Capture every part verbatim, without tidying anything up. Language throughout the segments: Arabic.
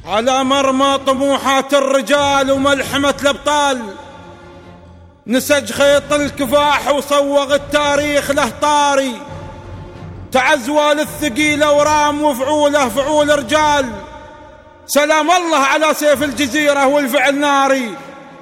على مرمى طموحات الرجال وملحمة الأبطال، نسج خيط الكفاح وصوغ التاريخ له طاري، تعزوى للثقيلة ورام وفعوله فعول رجال. سلام الله على سيف الجزيرة والفعل ناري،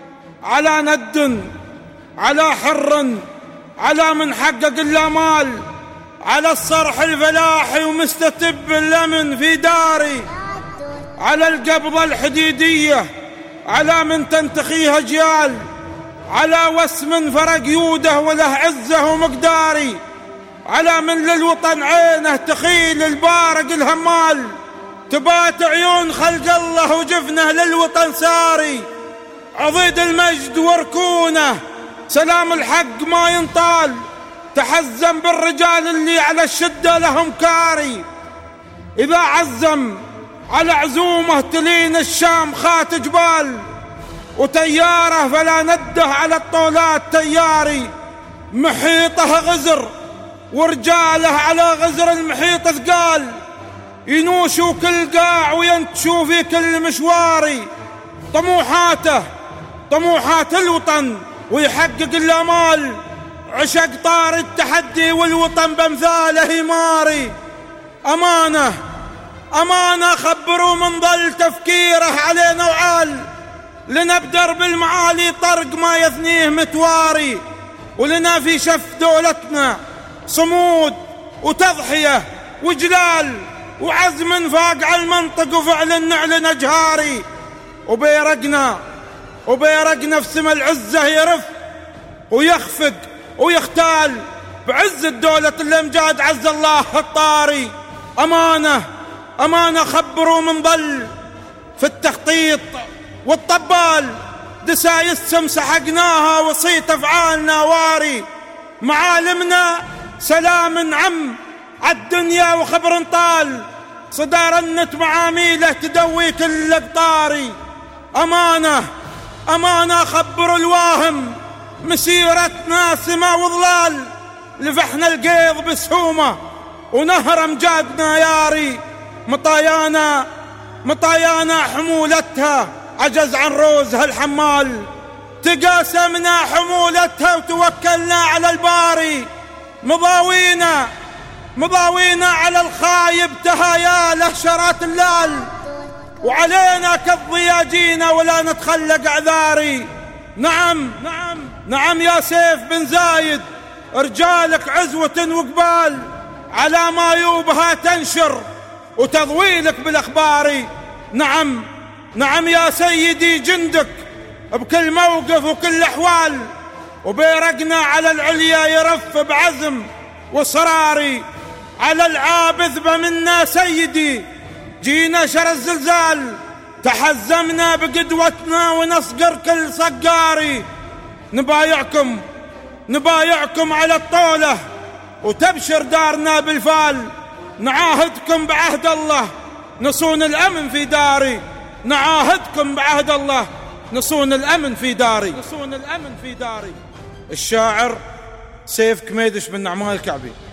على ند، على حر، على من حقق الآمال، على الصرح الفلاحي ومستتب الأمن في داري، على القبضة الحديدية، على من تنتخيه أجيال، على وسم فرق يوده وله عزه ومقداري، على من للوطن عينه تخيل البارق الهمال، تبات عيون خلق الله وجفنه للوطن ساري. عضيد المجد وركونه سلام الحق ما ينطال، تحزم بالرجال اللي على الشدة لهم كاري. إذا عزم على عزومه تلين الشام خات جبال، وتياره فلا نده على الطولات تياري. محيطه غزر ورجاله على غزر المحيط ثقال، ينوشوا كل قاع وينتشوا في كل مشواري. طموحاته طموحات الوطن ويحقق الآمال، عشق طار التحدي والوطن بامثاله يماري. أمانة أمانة خبروا من ظل تفكيره علينا وعال، لنا بدرب المعالي طرق ما يثنيه متواري، ولنا في شف دولتنا صمود وتضحية وجلال وعزم فاقع المنطق وفعل نعلن أجهاري. وبيرقنا وبيرقنا في سما العزة يرف ويخفق ويختال بعز الدولة الأمجاد عز الله الطاري. أمانة أمانة خبروا من ظل في التخطيط والطبال، دسايسهم سحقناها وصيت أفعالنا واري. معالمنا سلام عم عالدنيا وخبر طال، صدى رنة معاميله تدوي كل أقطاري. أمانة أمانة خبروا الواهم مسيرتنا سما وظلال، لفحنا القيض بسهومة ونهر امجادنا ياري. مطايانا مطايانا حمولتها عجز عن روزها الحمال، تقاسمنا حمولتها وتوكلنا على الباري. مضاوينا مضاوينا على الخايب تهاياله شرات اللال، وعلينا كالضياجين ولا نتخلق اعذاري. نعم نعم نعم يا سيف بن زايد، رجالك عزوة وقبال، على ما يوبها تنشر وتضويلك بالاخبار. نعم نعم يا سيدي جندك بكل موقف وكل احوال، وبيرقنا على العليا يرف بعزم وصراري. على العابث منا سيدي جينا شر الزلزال، تحزمنا بقدوتنا ونصقر كل صقاري. نبايعكم نبايعكم على الطولة وتبشر دارنا بالفال، نعاهدكم بعهد الله نصون الأمن في داري. نعاهدكم بعهد الله نصون الأمن في داري نصون الأمن في داري. الشاعر سيف كميدش بن نعمان الكعبي.